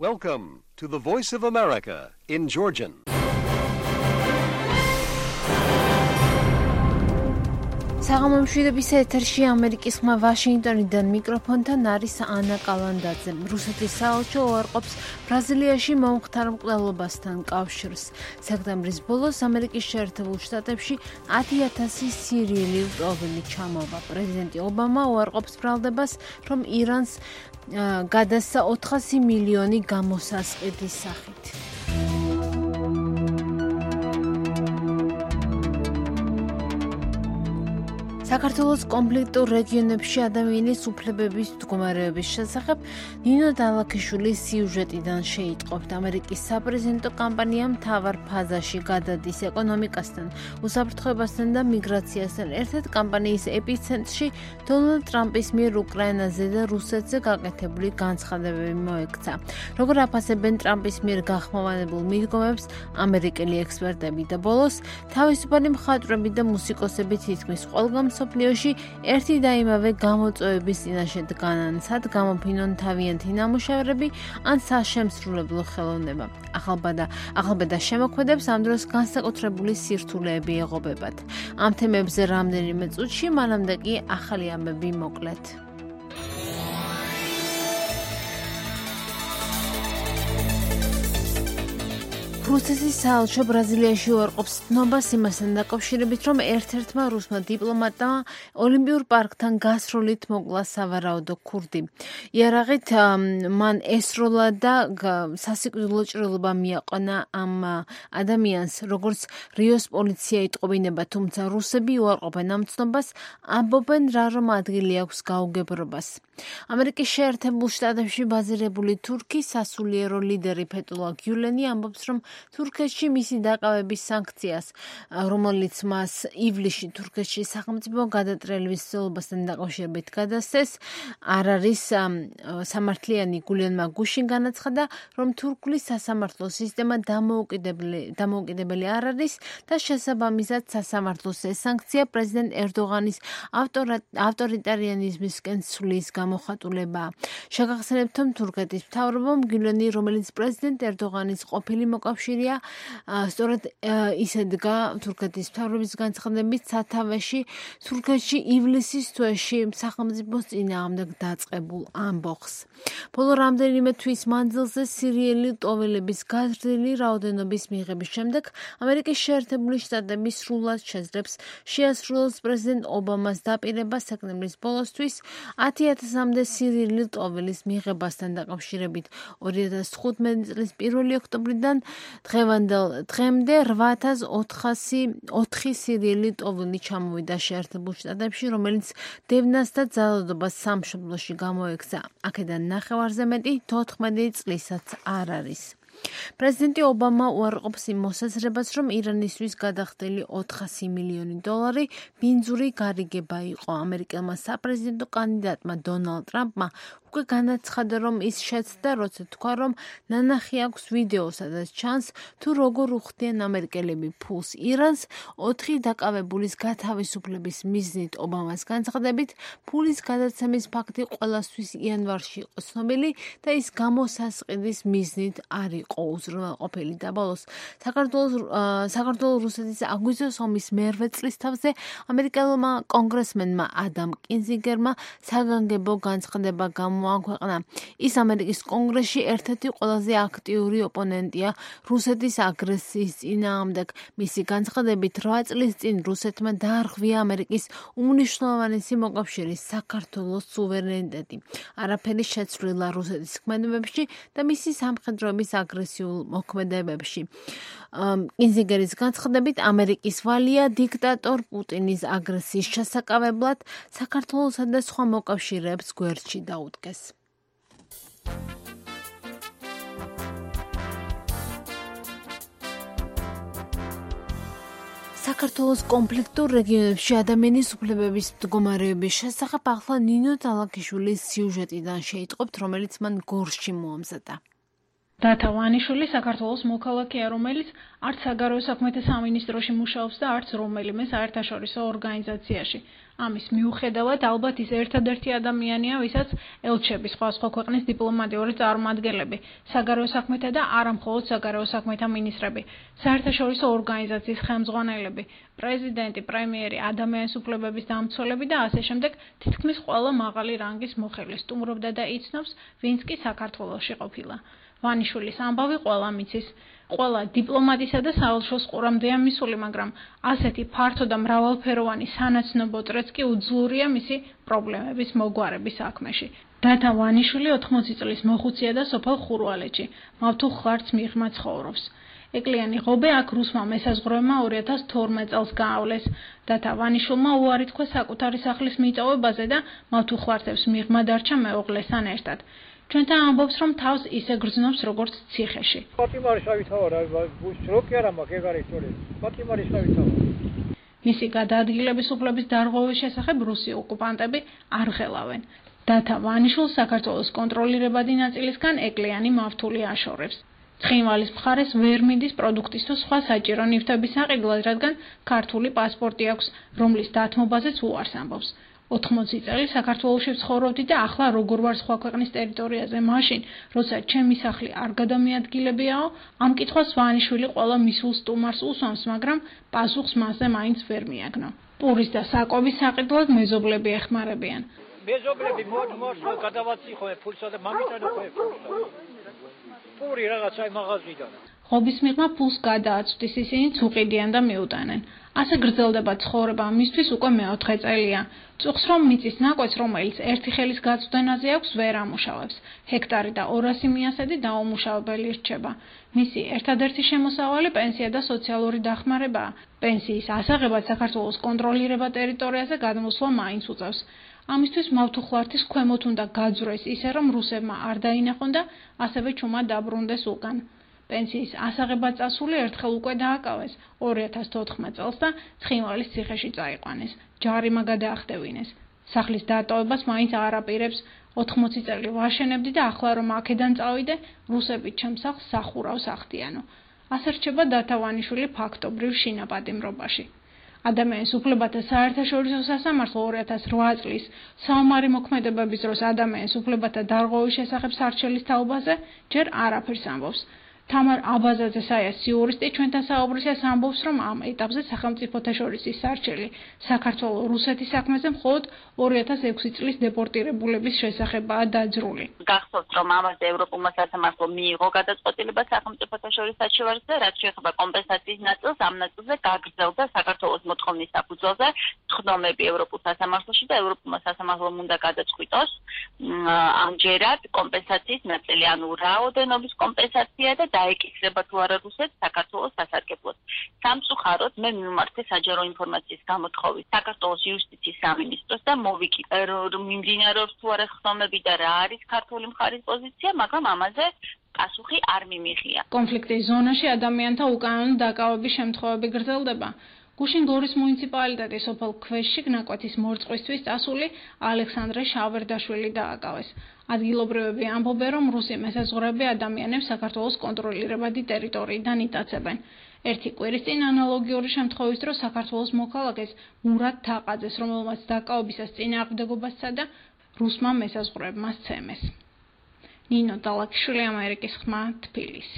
Welcome to the Voice of America in Georgian. საღამომშვიდობის ეთერში ამერიკის ხმა ვაშინგტონიდან მიკროფონთან არის ანა კალანდაძე. რუსეთის საელჩო უარყოფს ბრაზილიაში მომხდარ მკვლელობასთან კავშირს. სექტემბრის ბოლოს ამერიკის შეერთებულ შტატებში 10,000 სირიელი ლტოლვილი ჩამოვა. პრეზიდენტი ობამა უარყოფს ბრალდებას, რომ ირანს გადასცა 400 მილიონი გამოსასყიდის სახით. საქართველოს კონფლიქტურ რეგიონებში ადამიანის უფლებების მდგომარეობის შესახებ ნინო დალაქიშვილის სიუჟეტიდან შეიტყობთ. ამერიკის საპრეზიდენტო კამპანია მთავარ ფაზაში გადადის ეკონომიკასთან, უსაფრთხოებასთან და მიგრაციასთან. ერთად კამპანიის ეპიცენტრში დონალდ ტრამპის მიერ უკრაინაზე და რუსეთზე გაკეთებული განცხადებები მოექცა. როგორ აფასებენ ტრამპის მიერ გახმოვანებულ მიდგომებს ამერიკელი ექსპერტები და ბოლოს თავისუფალი მხატვრები და მუსიკოსები თითქმის ყველგან მსოფლიოში ერთი და იმავე გამოწვევების წინაშე დგანან, სად გამოფინონ თავიანთი ნამუშევრები ან საშემსრულებლო ხელოვნება. ახალბედა შემოქმედებს ამ დროს განსაკუთრებული სირთულეები ეღობებათ. ამ თემებზე რამდენიმე წუთში, მანამდე კი ახალი ამბები მოკლედ. რუსეთის საელჩო ბრაზილიაში უარყოფს ცნობას იმასთან დაკავშირებით, რომ ერთ-ერთმა რუსმა დიპლომატმა ოლიმპიურ პარკთან გასროლით მოკლა სავარაუდო ქურდი. იარაღით მან ესროლა და სასიკვდილო ჭრილობა მიაყენა ამ ადამიანს, როგორც რიოს პოლიცია იტყობინება, თუმცა რუსები უარყოფენ ამ ცნობას, ამბობენ რა რომ ადგილი აქვს გაუგებრობას. ამერიკის შეერთებულ შტატებში ბაზირებული თურქის სასულიერო ლიდერი ფეთულლა გიულენი ამბობს, რომ თურქეთში მისი დაკავების სანქციას, რომელიც მას ივლისში თურქეთში სახელმწიფო გადატრიალების ცდილობასთან დაკავშირებით გადასცეს, არ არის სამართლიანი. გულენმა გუშინ განაცხადა, რომ თურქული სასამართლო სისტემა დამოუკიდებელი არ არის და შესაბამისად სასამართლოს ეს სანქცია პრეზიდენტ ერდოღანის ავტორიტარიანიზმისკენ ცვლის გამოხატულებაა. შეგახსენებთ, რომ თურქეთის მთავრობამ გულენი, რომელიც პრეზიდენტ ერდოღანის ყოფილი მოკავშირეა, სწორედ ის ედგა თურქეთის მთავრობის განცხადებით სათავეში თურქეთში ივლისის თვეში სახელმწიფოს წინააღმდეგ დაწყებულ ამბოხს. ბოლო რამდენიმე თვის მანძილზე სირიელი ლტოლვილების გაზრდილი რაოდენობის მიღების შემდეგ ამერიკის შეერთებული შტატები სრულად შეძლებს შეასრულოს პრეზიდენტ ობამას დაპირება სექტემბრის ბოლოსთვის 10,000-მდე სირიელი ლტოლვილის მიღებასთან დაკავშირებით. 2015 წლის 1 ოქტომბრიდან დღემდე 804 სირიელი ლტოლვილი ჩამოვიდა შეერთებულ შტატებში, რომელიც დევნას და ძალადობას სამშობლოში გამოექცა. აქედან ნახევარზე მეტი 14 წლისაც არ არის. პრეზიდენტი ობამა უარყოფს იმ მოსაზრებას, რომ ირანისთვის გადახდილი 400 მილიონი დოლარი ბინძური გარიგება იყო. ამერიკელმა საპრეზიდენტო კანდიდატმა დონალდ ტრამპმა უკვე განაცხადა, რომ ის შეცდა, როცა თქვა, რომ ნანახი აქვს ვიდეო, სადაც ჩანს თუ როგორ უხდიან ამერიკელები ფულს ირანს 4 დაკავებულის გათავისუფლების მიზნით. ობამას განცხადებით, ფულის გადაცემის ფაქტი ყველასთვის იანვარში იყო ცნობილი და ის გამოსასყიდის მიზნით არ იყო უზრუნველყოფილი. და ბოლოს საქართველოს რუსეთის აგვისტოს ომის მერვე წლის თავზე ამერიკელმა კონგრესმენმა ადამ კინზინგერმა საგანგებო განცხადება გამოაქვეყნა. ის ამერიკის კონგრესში ერთ-ერთი ყველაზე აქტიური ოპონენტია რუსეთის აგრესიის წინააღმდეგ. მისი განცხადებით 8 წლის წინ რუსეთმა დაარღვია ამერიკის უმნიშვნელოვანესი მოკავშირე საქართველოს სუვერენიტეტი. არაფერი შეცვლილა რუსეთის ქმედებებში და მისი სამხედროების აგრესიულ მოქმედებებში. კინზინგერის განცხადებით ამერიკის ვალია დიქტატორ პუტინის აგრესიის შესაკავებლად საქართველოსა და სხვა მოკავშირეებს გვერდში დაუდგეს. საქართველოს კონფლიქტურ რეგიონებში ადამიანის უფლებების მდგომარეობის შესახებ ახლა ნინო დალაქიშვილის სიუჟეტიდან შეიტყობთ, რომელიც მან გორში მოამზადა. დათა ვანიშვილი საქართველოს მოქალაქეა, რომელიც არც საგარეო საქმეთა სამინისტროში მუშაობს და არც რომელიმე საერთაშორისო ორგანიზაციაში. ამის მიუხედავად ალბათ ის ერთადერთი ადამიანია, ვისაც ელჩები სხვა ქვეყნის დიპლომატიური წარმომადგენლები, საგარეო საქმეთა და არა მხოლოდ საგარეო საქმეთა მინისტრები, საერთაშორისო ორგანიზაციის ხელმძღვანელები, პრეზიდენტი, პრემიერი, ადამიანის უფლებების დამცველები და ასე შემდეგ თითქმის ყველა მაღალი რანგის მოხელე სტუმრობდა და იცნობს, ვინც კი საქართველოში ყოფილა. ვანიშვილის ამბავი ყველა მიცის, ყველა დიპლომატისა და საელჩოს ყურამდეა მისული, მაგრამ ასეთი ფართო და მრავალფეროვანი სანაცნობო წრეც კი უძლურია მისი პრობლემების მოგვარების საქმეში. დათა ვანიშვილი 80 წლის მოხუცია და სოფელ ხურვალეთში, მავთუხ ხვარც მიღმა ცხოვრობს. ეკლიანი ღობე აქ რუსმა მესაზღვრეებმა 2012 წელს გაავლეს. დათა ვანიშვილმა უარი თქვა საკუთარი სახლის მიწოვებაზე და მავთუხ ხვარცებს მიღმა დარჩა მეუღლესთან ერთად. ჩვენთან ამბობს, რომ თავს ისე გრძნობს, როგორც ციხეში. მისი გადაადგილების უფლების დარღვევის შესახებ რუსი ოკუპანტები არ ღელავენ. დათა ვანიშვილს საქართველოს კონტროლირებადი ნაწილისგან ეკლიანი მავთული აშორებს. ცხინვალის მხარეს ვერ მიდის პროდუქტის თუ სხვა საჭირო ნივთების საყიდლად, რადგან ქართული პასპორტი აქვს, რომლის დათმობაზეც უარს ამბობს. 80 წელი საქართველოში ვცხოვრობდი და ახლა როგორ ვარ სხვა ქვეყნის ტერიტორიაზე მაშინ, როცა ჩემი სახლი არ გადამიადგილებიაო, ამ კითხვას ვანიშვილი ყველა მისულ სტუმარს უსვამს, მაგრამ პასუხს მასზე მაინც ვერ მიაგნო. პურის და საკვების საყიდლად მეზობლები ეხმარებიან. მეზობლები მოდმოს გადავაწიხოე ფულსა და მამიტანო ხოე ფულსა. პური რაღაც აი მაღაზიიდან. ღობის მიღმა ფულს გადააწვდის, ისინი წუყიდიან და მიუტანენ. ასე გრძელდება ცხოვრება მისთვის უკვე მეოთხე წელია. წუხს რომ მიწის ნაკვეთს, რომელიც ერთი ხელის გაწვდენაზე აქვს, ვერ ამუშავებს. ჰექტარი და 200 მიასედი დაუმუშავებელი რჩება. მისი ერთადერთი შემოსავალი პენსია და სოციალური დახმარებაა. პენსიის ასაღებად საქართველოს კონტროლირება ტერიტორიაზე გადმოსვლა მაინც უწევს. ამისთვის მავთუხ ხვართის ქვემოთ უნდა გაძვრეს ისე, რომ რუსებმა არ დაინახონ და ასევე ჩუმად დაბრუნდეს უკან. პენსიის ასაღებად წასული ერთხელ უკვე დააკავეს 2014 წელს და ცხინვალის ციხეში წაიყვანეს. ჯარიმა გადაახტევინეს. სახლის დატოვებას მაინც არ აპირებს. 80 წელი ვაშენებდი და ახლა რომ აქედან წავიდე, რუსები ჩემს სახლს სახურავს ახდიანო. ასე რჩება დათა ვანიშვილი ფაქტობრივ შინაპატიმრობაში. ადამიანის უფლებათა საერთაშორისო სასამართლო 2008 წლის საომარი მოქმედებების დროს ადამიანის უფლებათა დარღვევის შესახებ სარჩელის თაობაზე ჯერ არაფერს ამბობს. თამარ აბაზაძე საიას იურისტი ჩვენთან საუბრისას ამბობს, რომ ამ ეტაპზე სახელმწიფოთა შორის სარჩელი საქართველოს რუსეთის საქმეზე მხოლოდ 2006 წლის დეპორტირებულების შესახებაა დაძრული. გახსოვთ, რომ ამაზე ევროპულმა სასამართლომ მიიღო გადაწყვეტილება სახელმწიფოთა შორის საჩივარზე, რაც შეეხება კომპენსაციის ნაწილს, ამ ნაწილზე გაგრძელდა საქართველოს მოთხოვნის საფუძველზე ხდომები ევროპულ სასამართლოში და ევროპულმა სასამართლომ უნდა გადაწყვიტოს ამჯერად კომპენსაციის ნაწილი, ანუ რაოდენობის კომპენსაცია და დაეკისრება თუ არა რუსეთს საქართველოს სასარგებლოდ. სამწუხაროდ მე მიმართე საჯარო ინფორმაციის გამოთხოვით საქართველოს იუსტიციის სამინისტროს და მოვიკითხე რომ მიმდინარეობს თუ არა ხდომები და რა არის ქართული მხარის პოზიცია, მაგრამ ამაზე პასუხი არ მიმიღია. კონფლიქტის ზონაში ადამიანთა უკანონო დაკავების შემთხვევები გრძელდება. გუშინ გორის მუნიციპალიტეტის სოფელ ქვეშში ნაკვეთის მორწყვისთვის წასული ალექსანდრე შავერდაშვილი დააკავეს. ადგილობრივები ამბობენ, რომ რუსი მესაზღვრეები ადამიანებს საქართველოს კონტროლირებადი ტერიტორიიდან იტაცებენ. ერთი კვირის წინ ანალოგიური შემთხვევის დროს საქართველოს მოქალაქეს მურად თაყაძეს, რომელმაც დაკავებისას წინააღმდეგობა სცადა რუსმა მესაზღვრეებმა სცემეს. ნინო დალაკიშვილი, ამერიკის ხმა, თბილისი.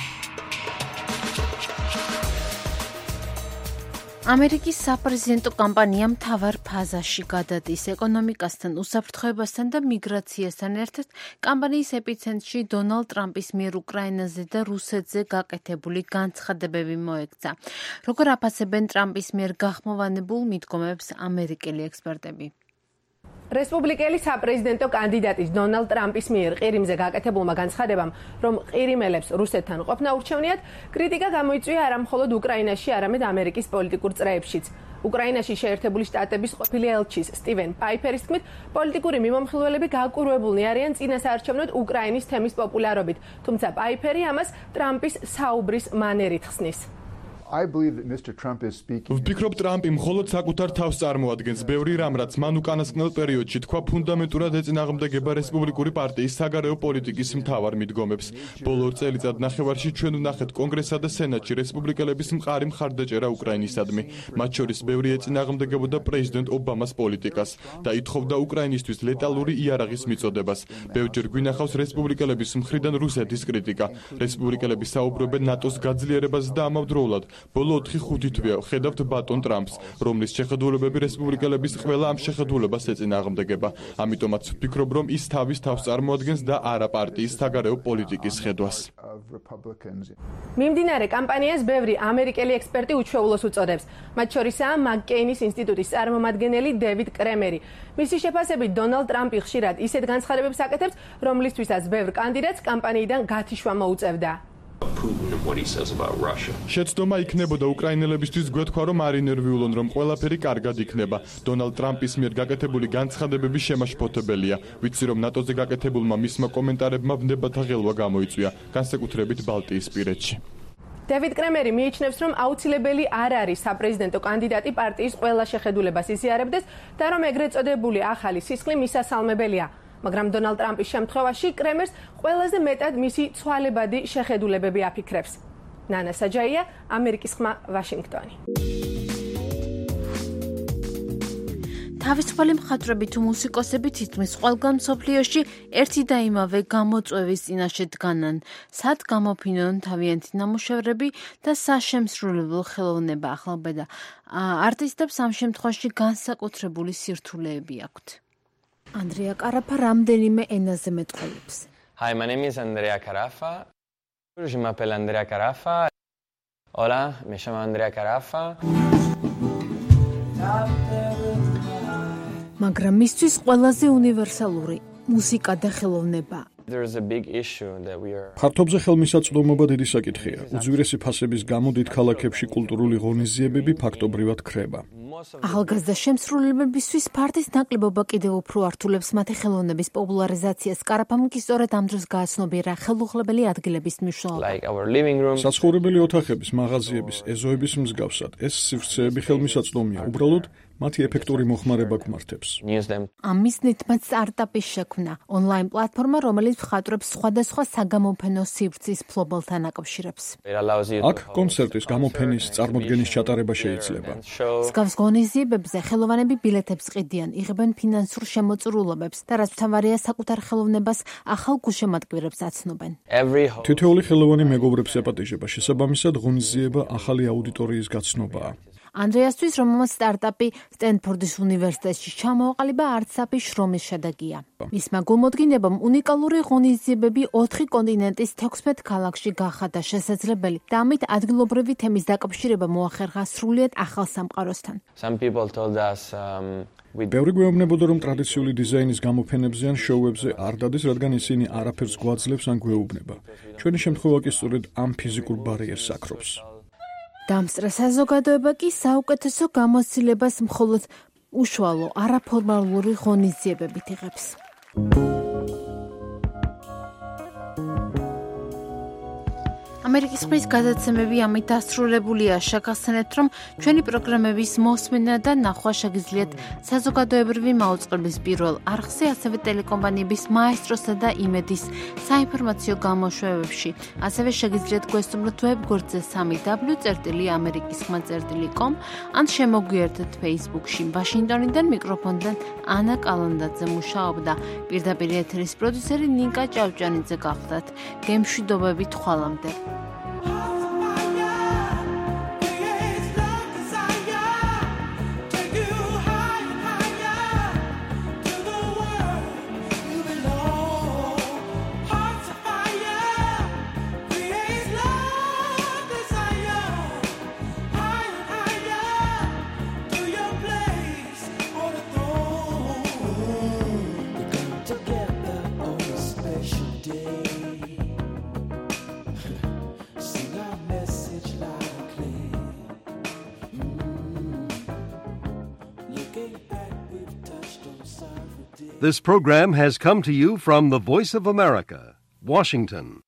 ამერიკის საპრეზიდენტო კამპანია მთავარ ფაზაში გადადის. ეკონომიკასთან, უსაფრთხოებასთან და მიგრაციასთან ერთად კამპანიის ეპიცენტრში დონალდ ტრამპის მიერ უკრაინაზე და რუსეთზე გაკეთებული განცხადებები მოექცა. როგორ აფასებენ ტრამპის მიერ გახმოვანებულ მიდგომებს ამერიკელი ექსპერტები? რესპუბლიკელი საპრეზიდენტო კანდიდატის დონალდ ტრამპის მიერ ყირიმზე გაკეთებულმა განცხადებამ, რომ ყირიმელებს რუსეთთან ყოფნა ურჩევნიათ, კრიტიკა გამოიწვია არა მხოლოდ უკრაინაში, არამედ ამერიკის პოლიტიკურ წრეებშიც. უკრაინაში შეერთებული შტატების ყოფილი ელჩის სტივენ პაიფერის თქმით, პოლიტიკური მიმომხილველები გაკვირვებულნი არიან წინასაარჩევნოდ უკრაინის თემის პოპულარობით, თუმცა პაიფერი ამას ტრამპის საუბრის მანერით ხსნის. I believe that Mr. Trump is speaking. ვფიქრობ ტრამპი მხოლოდ საკუთარ თავს წარმოადგენს. ბევრი რამ რაც მან უკანასკნელ პერიოდში თქვა ფუნდამენტურად ეწინააღმდეგება რესპუბლიკური პარტიის საგარეო პოლიტიკის მთავარ მიდგომებს. ბოლო წელიწად ნახევარში ჩვენ ვნახეთ კონგრესსა და სენატში რესპუბლიკელების მყარი მხარდაჭერა უკრაინისადმი. მათ შორის ბევრი ეწინააღმდეგებოდა პრეზიდენტ ობამას პოლიტიკას და ითხოვდა უკრაინისთვის ლეტალური იარაღის მიწოდებას. ბევრჯერ გვინახავს რესპუბლიკელების მხრიდან რუსეთის კრიტიკა. რესპუბლიკელები საუბრობენ ნატოს გაძლიერებაზე და ამავდროულად ბოლო 4-5 თვეა ხედავთ ბატონ ტრამპს, რომლის შეხედულებები რესპუბლიკელების ყველა ამ შეხედულებას ეწინააღმდეგება. ამიტომაც ვფიქრობ, რომ ის თავის თავს წარმოადგენს და არა პარტიის საგარეო პოლიტიკის ხედვას. მიმდინარე კამპანიას ბევრი ამერიკელი ექსპერტი უჩვეულოს უწოდებს. მათ შორისაა მაკ-კეინის ინსტიტუტის წარმომადგენელი დევიდ კრემერი. მისი შეფასებით დონალდ ტრამპი ხშირად ისეთ განცხადებებს აკეთებს, რომლისთვისაც ბევრ კანდიდატს კამპანიიდან გათიშვა მოუწევდა. შეცდომა იქნებოდა უკრაინელებისთვის გვეთქვა, რომ არ ინერვიულონ, რომ ყველაფერი კარგად იქნება. დონალდ ტრამპის მიერ გაკეთებული განცხადებები შემაშფოთებელია. ვიცი, რომ ნატოზე გაკეთებულმა მისმა კომენტარებმა ვნებათა ღელვა გამოიწვია, განსაკუთრებით ბალტიისპირეთში. დევიდ კრემერი მიიჩნევს, რომ აუცილებელი არ არის საპრეზიდენტო კანდიდატი პარტიის ყველა შეხედულებას იზიარებდეს და რომ ეგრეთ წოდებული ახალი სისხლი მისასალმებელია. მაგრამ დონალდ ტრამპის შემთხვევაში კრემერს ყველაზე მეტად მისი ცვალებადი შეხედულებები აფიქრებს. ნანა საჯაია, ამერიკის ხმა, ვაშინგტონი. თავისუფალი მხატვრები თუ მუსიკოსები თითქმის ყველგან მსოფლიოში ერთი და იმავე გამოწვევის წინაშე დგანან. სად გამოფინონ თავიანთი ნამუშევრები და საშემსრულებლო ხელოვნება ახლობედა. არტისტებს ამ შემთხვევაში განსაკუთრებული სირთულეები აქვთ. Andrea Carafa რამდენიმე ენაზე მეტყველებს. Hi, my name is Andrea Carafa. Je m'appelle Andrea Carafa. Hola, me llamo Andrea Carafa. მაგრამ მისთვის ყველაზე უნივერსალური მუსიკა და ხელოვნება. There is a big issue that we are ფართობზე ხელმისაწვდომობა დიდი საკითხია. უძვირესი ფასების გამო დიდ ქალაქებში კულტურული ღონისძიებები ფაქტობრივად ქრება. ახალგაზრდა შემსრულებლებისთვის ფარდის ნაკლებობა კიდევ უფრო ართულებს მათი ხელოვნების პოპულარიზაციას. კარაფამ კი სწორედ ამ დროს გააცნობიერა ხელუხლებელი ადგილების მნიშვნელობა. საცხოვრებელი ოთახების, მაღაზიების, ეზოების მსგავსად ეს სივრცეები ხელმისაწვდომია. უბრალოდ მათი ეფექტური მოხმარება გვმართებს. ამ მიზნით მათ სტარტაპის შექმნა, ონლაინ პლატფორმა, რომელიც მხატვრებს სხვადასხვა საგამოფენო სივრცის მფლობელთან აკავშირებს. აქ კონცერტის გამოფენის წარმოდგენის ჩატარება შეიძლება. მსგავს ღონისძიებებზე ხელოვანები ბილეთებს ყიდიან, იღებენ ფინანსურ შემოწირულობებს და რაც მთავარია საკუთარ ხელოვნებას ახალ გულშემატკივრებს აცნობენ. თითოეული ხელოვანი მეგობრებს ეპატიჟება, შესაბამისად ღონისძიება ახალი აუდიტორიის გაცნობაა. ანდრეასთვის, რომელმაც სტარტაპი სტენფორდის უნივერსიტეტში ჩამოაყალიბა, არცაფი შრომის შედეგია. მისმა გულმოდგინებამ უნიკალური ღონისძიებები 4 კონტინენტის 16 ქალაქში გახადა შესაძლებელი და ამით ადგილობრივი თემის დაკავშირება მოახერხა სრულიად ახალ სამყაროსთან. ბევრი გვეუბნებოდა, რომ ტრადიციული დიზაინის გამოფენებზე ან შოუებზე არ დადის, რადგან ისინი არაფერს გვაძლევს ან გვეუბნება. ჩვენი შემთხვევა კი სწორედ ამ ფიზიკურ ბარიერს აქრობს. დამსწრე საზოგადოება კი საუკეთესო გამოცდილებას მხოლოდ უშუალო არაფორმალური ღონისძიებებით იღებს. ამერიკის ხმის გადაცემები ამით დასრულებულია. შეგახსენებთ, რომ ჩვენი პროგრამების მოსმენა და ნახვა შეგიძლიათ საზოგადოებრივი მაუწყებლის პირველ არხზე, ასევე ტელეკომპანიების მაესტროსა და იმედის საინფორმაციო გამოშვებებში. ასევე შეგიძლიათ გვესტუმროთ ვებგვერდზე www.amerikisxma.com ან შემოგვიერთდეთ Facebook-ში. ვაშინგტონიდან მიკროფონიდან ანა კალანდაძე მუშაობდა. პირდაპირ ეთერის პროდიუსერი ნიკა ჭავჭანიძე გახლდათ. გემშვიდობებით ხვალამდე. This program has come to you from the Voice of America, Washington.